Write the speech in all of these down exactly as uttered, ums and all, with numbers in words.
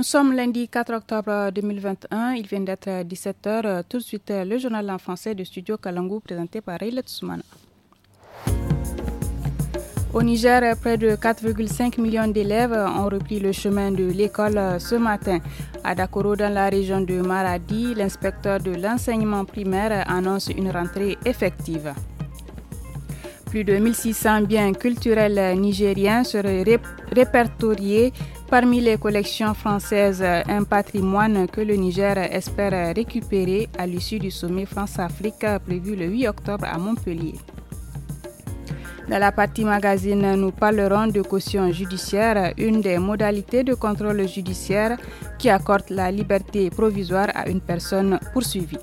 sommes lundi quatre octobre deux mille vingt et un, il vient d'être dix-sept heures. Tout de suite, le journal en français de Studio Kalangu présenté par Raylet Soumana. Au Niger, près de quatre virgule cinq millions d'élèves ont repris le chemin de l'école ce matin. À Dakoro, dans la région de Maradi, l'inspecteur de l'enseignement primaire annonce une rentrée effective. Plus de mille six cents biens culturels nigériens seraient ré- répertoriés parmi les collections françaises, un patrimoine que le Niger espère récupérer à l'issue du sommet France-Afrique prévu le huit octobre à Montpellier. Dans la partie magazine, nous parlerons de caution judiciaire, une des modalités de contrôle judiciaire qui accorde la liberté provisoire à une personne poursuivie.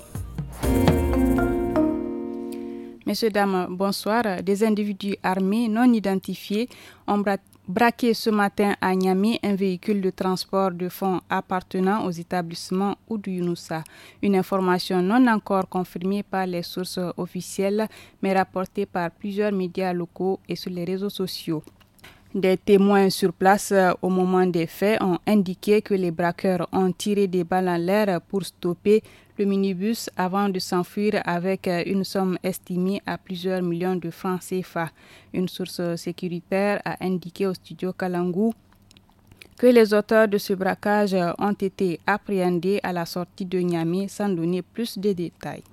Messieurs, dames, bonsoir. Des individus armés non identifiés ont bra- braqué ce matin à Niamey un véhicule de transport de fonds appartenant aux établissements Oudou Younoussa. Une information non encore confirmée par les sources officielles, mais rapportée par plusieurs médias locaux et sur les réseaux sociaux. Des témoins sur place au moment des faits ont indiqué que les braqueurs ont tiré des balles en l'air pour stopper le minibus avant de s'enfuir avec une somme estimée à plusieurs millions de francs C F A. Une source sécuritaire a indiqué au studio Kalangu que les auteurs de ce braquage ont été appréhendés à la sortie de Niamey sans donner plus de détails.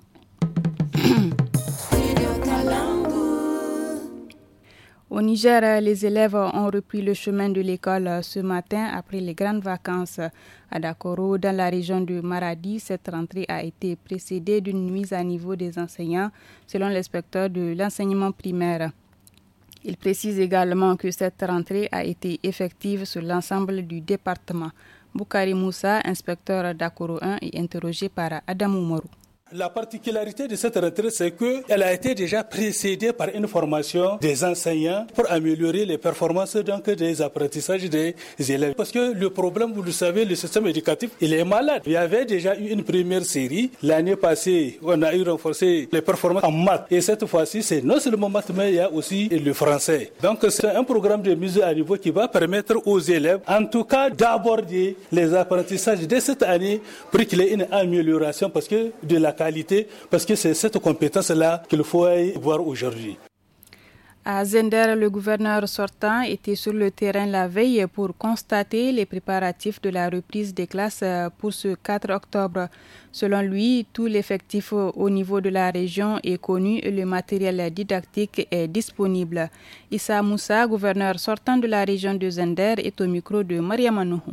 Au Niger, les élèves ont repris le chemin de l'école ce matin après les grandes vacances. À Dakoro, dans la région de Maradi, cette rentrée a été précédée d'une mise à niveau des enseignants, selon l'inspecteur de l'enseignement primaire. Il précise également que cette rentrée a été effective sur l'ensemble du département. Boukari Moussa, inspecteur Dakoro un, est interrogé par Adam Oumarou. La particularité de cette rentrée, c'est qu'elle a été déjà précédée par une formation des enseignants pour améliorer les performances donc des apprentissages des élèves. Parce que le problème, vous le savez, le système éducatif, il est malade. Il y avait déjà eu une première série. L'année passée, on a eu renforcé les performances en maths. Et cette fois-ci, c'est non seulement maths, mais il y a aussi le français. Donc, c'est un programme de mise à niveau qui va permettre aux élèves, en tout cas, d'aborder les apprentissages dès cette année pour qu'il y ait une amélioration parce que de la qualité, parce que c'est cette compétence-là qu'il faut voir aujourd'hui. À Zender, le gouverneur sortant était sur le terrain la veille pour constater les préparatifs de la reprise des classes pour ce quatre octobre. Selon lui, tout l'effectif au niveau de la région est connu et le matériel didactique est disponible. Issa Moussa, gouverneur sortant de la région de Zender, est au micro de Maria Manouhou.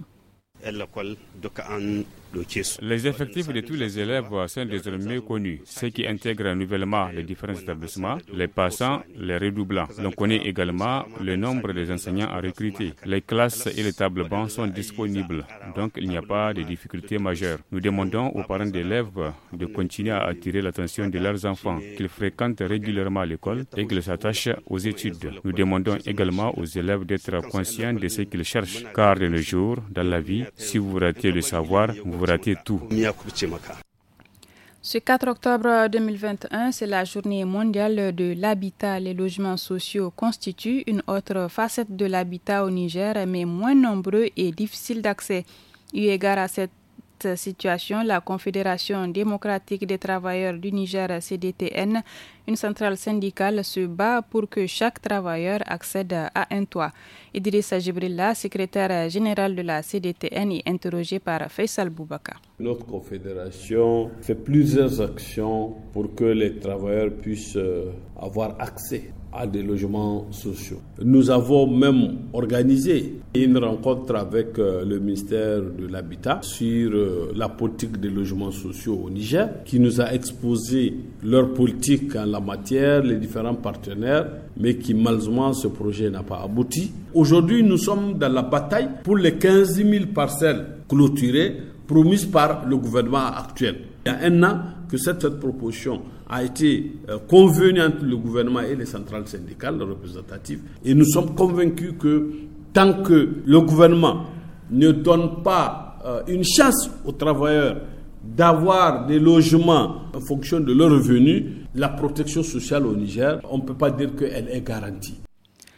Les effectifs de tous les élèves sont désormais connus, ceux qui intègrent nouvellement les différents établissements, les passants, les redoublants. On connaît également le nombre des enseignants à recruter. Les classes et les tables bancs sont disponibles, donc il n'y a pas de difficultés majeures. Nous demandons aux parents d'élèves de continuer à attirer l'attention de leurs enfants, qu'ils fréquentent régulièrement l'école et qu'ils s'attachent aux études. Nous demandons également aux élèves d'être conscients de ce qu'ils cherchent, car de nos jours, dans la vie, si vous ratez le savoir, vous ratez tout. Ce quatre octobre deux mille vingt et un, c'est la journée mondiale de l'habitat. Les logements sociaux constituent une autre facette de l'habitat au Niger, mais moins nombreux et difficiles d'accès. Eu égard à cette situation, la Confédération démocratique des travailleurs du Niger, C D T N, une centrale syndicale, se bat pour que chaque travailleur accède à un toit. Idrissa Jibrilla, secrétaire général de la C D T N, est interrogé par Faisal Boubaka. Notre confédération fait plusieurs actions pour que les travailleurs puissent avoir accès à des logements sociaux. Nous avons même organisé une rencontre avec le ministère de l'Habitat sur la politique des logements sociaux au Niger, qui nous a exposé leur politique en la matière, les différents partenaires, mais qui malheureusement ce projet n'a pas abouti. Aujourd'hui, nous sommes dans la bataille pour les quinze mille parcelles clôturées promises par le gouvernement actuel. Il y a un an que cette, cette proposition a été euh, convenue entre le gouvernement et les centrales syndicales représentatives. Et nous sommes convaincus que tant que le gouvernement ne donne pas euh, une chance aux travailleurs d'avoir des logements en fonction de leurs revenus, la protection sociale au Niger, on ne peut pas dire qu'elle est garantie.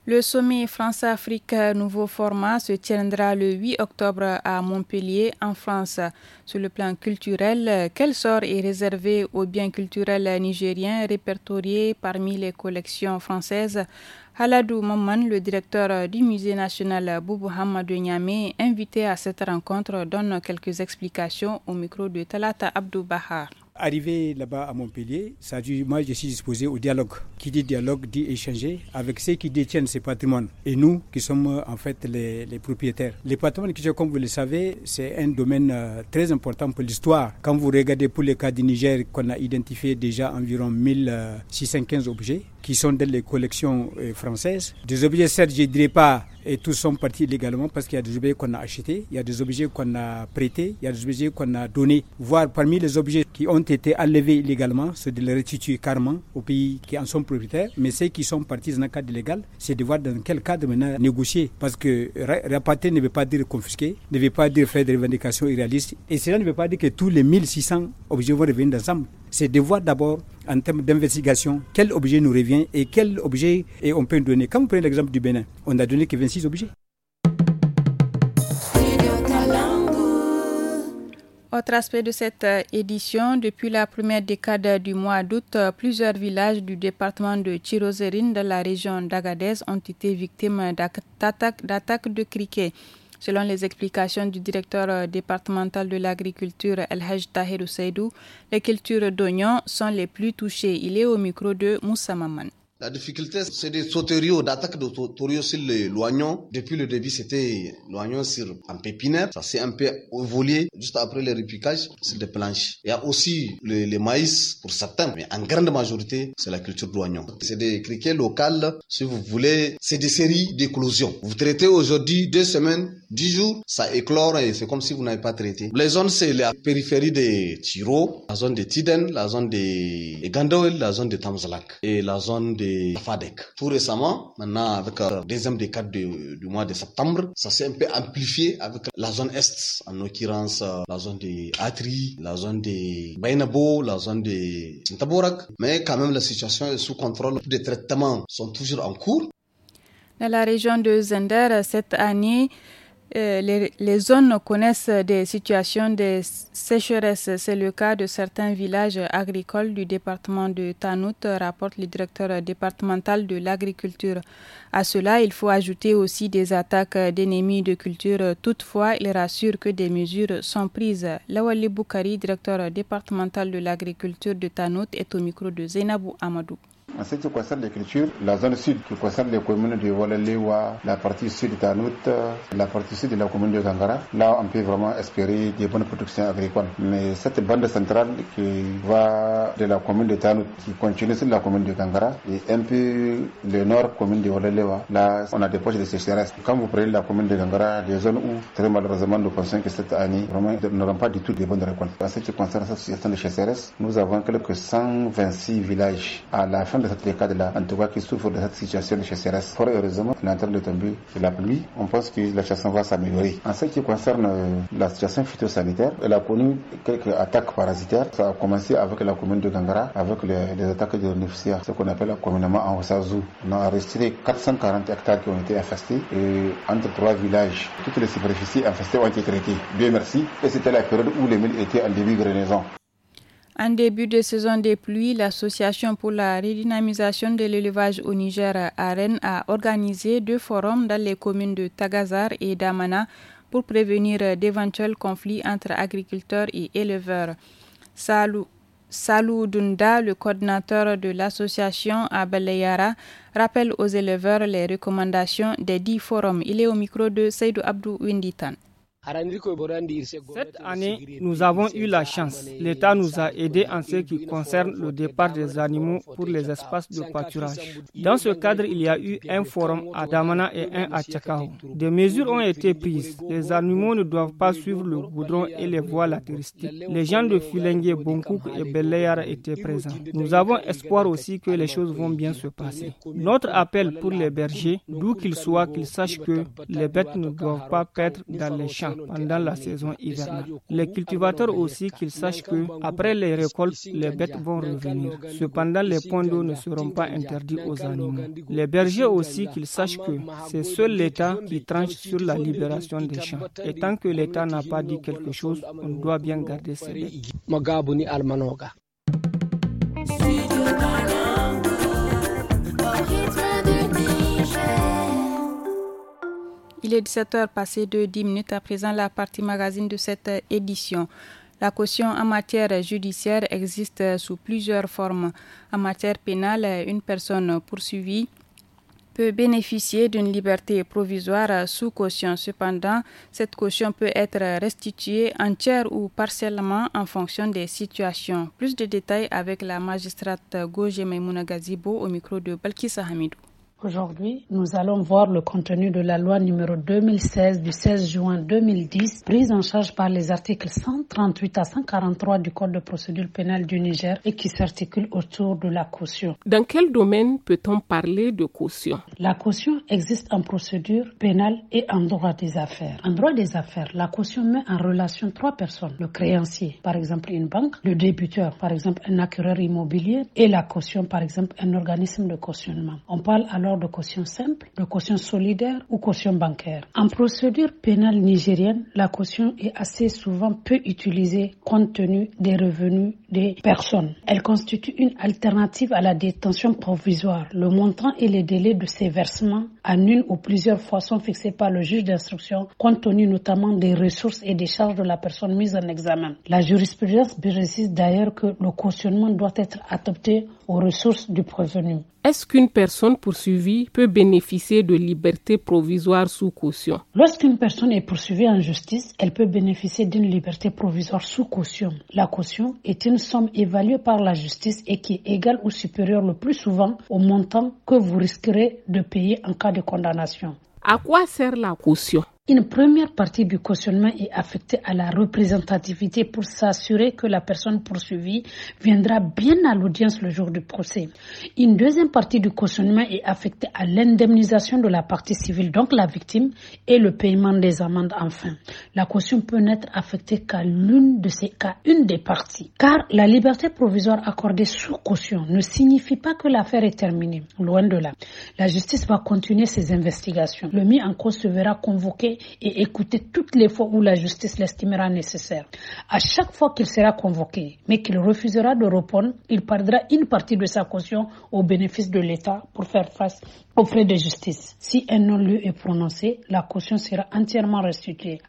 Le sommet France-Afrique nouveau format se tiendra le huit octobre à Montpellier, en France. Sur le plan culturel, quel sort est réservé aux biens culturels nigériens répertoriés parmi les collections françaises? Haladou Maman, le directeur du Musée national Boubou Hamadou Niamey, invité à cette rencontre, donne quelques explications au micro de Talata Abdou Bahar. Arrivé là-bas à Montpellier, ça dit, moi je suis disposé au dialogue. Qui dit dialogue dit échanger avec ceux qui détiennent ces patrimoines et nous qui sommes en fait les, les propriétaires. Les patrimoines culturels, comme vous le savez, c'est un domaine euh, très important pour l'histoire. Quand vous regardez pour le cas du Niger, qu'on a identifié déjà environ mille six cent quinze objets qui sont dans les collections euh, françaises. Des objets, certes, je ne dirais pas, et tous sont partis illégalement parce qu'il y a des objets qu'on a achetés, il y a des objets qu'on a prêtés, il y a des objets qu'on a donnés. Voire parmi les objets qui ont été enlevés illégalement, c'est de les restituer carrément aux pays qui en sont propriétaires. Mais ceux qui sont partis dans un cadre illégal, c'est de voir dans quel cadre maintenant négocier. Parce que rapatrier ne veut pas dire confisquer, ne veut pas dire faire des revendications irréalistes. Et cela ne veut pas dire que tous les mille six cents objets vont revenir ensemble. C'est de voir d'abord, en termes d'investigation, quel objet nous revient et quel objet et on peut donner. Quand vous prenez l'exemple du Bénin, on n'a donné que vingt-six objets. Autre aspect de cette édition, depuis la première décade du mois d'août, plusieurs villages du département de Tirozérine dans la région d'Agadez ont été victimes d'attaques, d'attaques de criquets. Selon les explications du directeur départemental de l'agriculture El Haj Tahirou Seydou, les cultures d'oignons sont les plus touchées. Il est au micro de Moussa Maman. La difficulté, c'est des sauteriaux, d'attaques de sauteriaux sur l'oignon. Depuis le début, c'était l'oignon sur un pépinière. Ça s'est un peu évolué juste après le repiquage sur des planches. Il y a aussi le, le maïs pour certains, mais en grande majorité, c'est la culture d'oignon. C'est des criquets locales, si vous voulez, c'est des séries d'éclosions. Vous traitez aujourd'hui deux semaines, dix jours, ça éclore et c'est comme si vous n'avez pas traité. Les zones, c'est la périphérie de Tiro, la zone de Tiden, la zone de Gandawel, la zone de Tamzalak et la zone de Fadek. Tout récemment, maintenant avec le deuxième décade de, du mois de septembre, ça s'est un peu amplifié avec la zone Est, en l'occurrence la zone de Atri, la zone de Bainabo, la zone de Sintaborak. Mais quand même la situation est sous contrôle. Les traitements sont toujours en cours. Dans la région de Zender, cette année, Euh, les, les zones connaissent des situations de sécheresse. C'est le cas de certains villages agricoles du département de Tanout, rapporte le directeur départemental de l'agriculture. À cela, il faut ajouter aussi des attaques d'ennemis de culture. Toutefois, il rassure que des mesures sont prises. Lawali Boukari, directeur départemental de l'agriculture de Tanout, est au micro de Zainabou Amadou. En ce qui concerne les cultures, la zone sud qui concerne les communes de Walalewa, la partie sud de Tanout, la partie sud de la commune de Gangara, là on peut vraiment espérer des bonnes productions agricoles. Mais cette bande centrale qui va de la commune de Tanout, qui continue sur la commune de Gangara, et un peu le nord commune de Walalewa, là on a des poches de sécheresse. Quand vous prenez la commune de Gangara, les zones où très malheureusement nous pensons que cette année vraiment n'auront pas du tout de bonnes récoltes. En ce qui concerne cette situation de sécheresse, nous avons quelques cent vingt-six villages à la fin de cette décade-là, en tout cas qui souffrent de cette situation de sécheresse. Fort heureusement, il est en train de tomber de la pluie. On pense que la situation va s'améliorer. En ce qui concerne euh, la situation phytosanitaire, elle a connu quelques attaques parasitaires. Ça a commencé avec la commune de Gangara, avec les, les attaques de Nifsia, ce qu'on appelle communément en Hossazou. On a enregistré quatre cent quarante hectares qui ont été infestés et entre trois villages, toutes les superficies infestées ont été traitées. Dieu merci. Et c'était la période où les milles étaient en début de grenaison. En début de saison des pluies, l'Association pour la redynamisation de l'élevage au Niger à Rennes a organisé deux forums dans les communes de Tagazar et d'Amana pour prévenir d'éventuels conflits entre agriculteurs et éleveurs. Salou, Salou Dunda, le coordinateur de l'association à Baleyara, rappelle aux éleveurs les recommandations des dix forums. Il est au micro de Seydou Abdou Winditan. Cette année, nous avons eu la chance. L'État nous a aidés en ce qui concerne le départ des animaux pour les espaces de pâturage. Dans ce cadre, il y a eu un forum à Damana et un à Tchakao. Des mesures ont été prises. Les animaux ne doivent pas suivre le goudron et les voies latéristiques. Les gens de Filengue, Bonkouk et Beleyara étaient présents. Nous avons espoir aussi que les choses vont bien se passer. Notre appel pour les bergers, d'où qu'ils soient, qu'ils sachent que les bêtes ne doivent pas paître dans les champs. pendant la saison hivernale. Les cultivateurs aussi qu'ils sachent que après les récoltes, les bêtes vont revenir. Cependant, les points d'eau ne seront pas interdits aux animaux. Les bergers aussi qu'ils sachent que c'est seul l'État qui tranche sur la libération des champs. Et tant que l'État n'a pas dit quelque chose, on doit bien garder ses bêtes. Il est dix-sept heures passées de dix minutes. À présent, la partie magazine de cette édition. La caution en matière judiciaire existe sous plusieurs formes. En matière pénale, une personne poursuivie peut bénéficier d'une liberté provisoire sous caution. Cependant, cette caution peut être restituée entière ou partiellement en fonction des situations. Plus de détails avec la magistrate Goje Maimouna Gazibo au micro de Balkissa Hamidou. Aujourd'hui, nous allons voir le contenu de la loi numéro deux mille seize du seize juin deux mille dix, prise en charge par les articles cent trente-huit à cent quarante-trois du Code de procédure pénale du Niger et qui s'articule autour de la caution. Dans quel domaine peut-on parler de caution? La caution existe en procédure pénale et en droit des affaires. En droit des affaires, la caution met en relation trois personnes. Le créancier, par exemple une banque, le débiteur, par exemple un acquéreur immobilier et la caution, par exemple un organisme de cautionnement. On parle alors de caution simple, de caution solidaire ou caution bancaire. En procédure pénale nigérienne, la caution est assez souvent peu utilisée compte tenu des revenus des personnes. Elle constitue une alternative à la détention provisoire. Le montant et les délais de ces versements en une ou plusieurs fois sont fixés par le juge d'instruction compte tenu notamment des ressources et des charges de la personne mise en examen. La jurisprudence précise d'ailleurs que le cautionnement doit être adapté aux ressources du prévenu. Est-ce qu'une personne poursuivie peut bénéficier de liberté provisoire sous caution? Lorsqu'une personne est poursuivie en justice, elle peut bénéficier d'une liberté provisoire sous caution. La caution est une somme évaluée par la justice et qui est égale ou supérieure le plus souvent au montant que vous risquerez de payer en cas de condamnation. À quoi sert la caution? Une première partie du cautionnement est affectée à la représentativité pour s'assurer que la personne poursuivie viendra bien à l'audience le jour du procès. Une deuxième partie du cautionnement est affectée à l'indemnisation de la partie civile, donc la victime, et le paiement des amendes enfin. La caution peut n'être affectée qu'à l'une de ces cas, une des parties. Car la liberté provisoire accordée sous caution ne signifie pas que l'affaire est terminée. Loin de là. La justice va continuer ses investigations. Le mis en cause se verra convoqué et écouter toutes les fois où la justice l'estimera nécessaire. À chaque fois qu'il sera convoqué, mais qu'il refusera de répondre, il perdra une partie de sa caution au bénéfice de l'État pour faire face aux frais de justice. Si un non-lieu est prononcé, la caution sera entièrement restituée.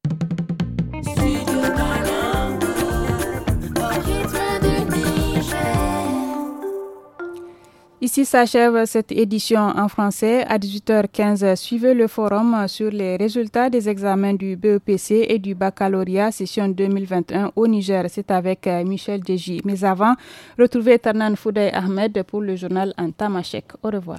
Ici s'achève cette édition en français. À dix-huit heures quinze, suivez le forum sur les résultats des examens du B E P C et du baccalauréat session deux mille vingt et un au Niger. C'est avec Michel Deji. Mais avant, retrouvez Tarnan Fouday Ahmed pour le journal en tamashek. Au revoir.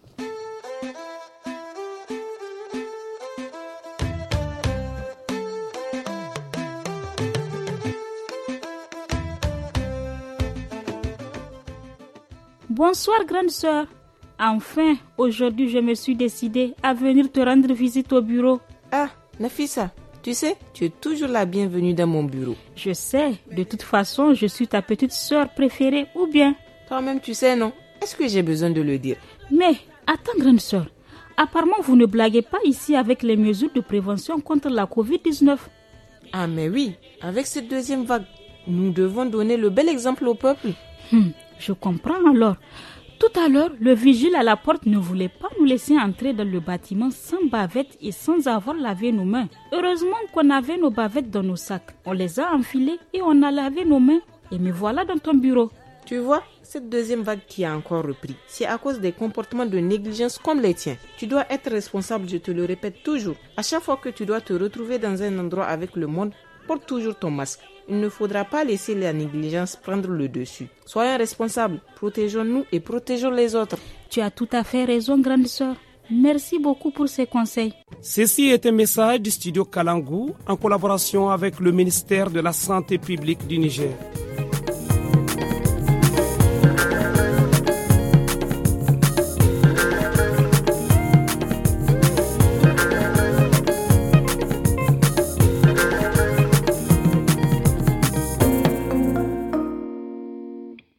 Bonsoir grande sœur. Enfin, aujourd'hui je me suis décidée à venir te rendre visite au bureau. Ah, Nafissa, tu sais, tu es toujours la bienvenue dans mon bureau. Je sais, de toute façon, je suis ta petite sœur préférée, ou bien? Toi-même tu sais, non? Est-ce que j'ai besoin de le dire? Mais, attends grande sœur, apparemment vous ne blaguez pas ici avec les mesures de prévention contre la covid dix-neuf. Ah mais oui, avec cette deuxième vague, nous devons donner le bel exemple au peuple. Hmm. Je comprends alors. Tout à l'heure, le vigile à la porte ne voulait pas nous laisser entrer dans le bâtiment sans bavette et sans avoir lavé nos mains. Heureusement qu'on avait nos bavettes dans nos sacs. On les a enfilées et on a lavé nos mains. Et me voilà dans ton bureau. Tu vois, cette deuxième vague qui a encore repris, c'est à cause des comportements de négligence comme les tiens. Tu dois être responsable, je te le répète toujours. À chaque fois que tu dois te retrouver dans un endroit avec le monde, porte toujours ton masque. Il ne faudra pas laisser la négligence prendre le dessus. Soyons responsables, protégeons-nous et protégeons les autres. Tu as tout à fait raison, grande sœur. Merci beaucoup pour ces conseils. Ceci est un message du studio Kalangu en collaboration avec le ministère de la Santé publique du Niger.